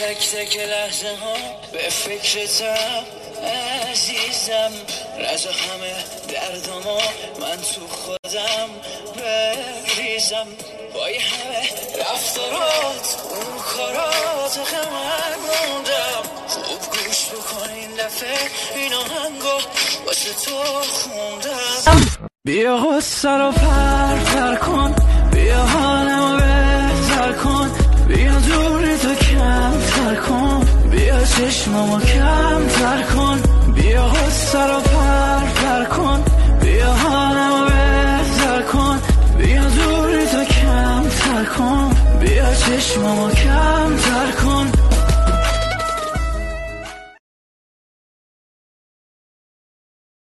تک تک لحظه ها به فکرتم عزیزم، رز همه دردامو من تو خودم بریزم، با یه همه رفتارات اون کارات من موندم. خوب گوش بکن این دفعه این آهنگو واسه تو خوندم. بیا غصه رو پر کن، بیا حالمو بهتر کن، بیا دوری تو کمتر کن، بیا چشممو کمتر کن، بیا غصه رو پر کن، بیا حالمو بهتر کن، بیا دوری تو کمتر کن، بیا چشممو کمتر کن.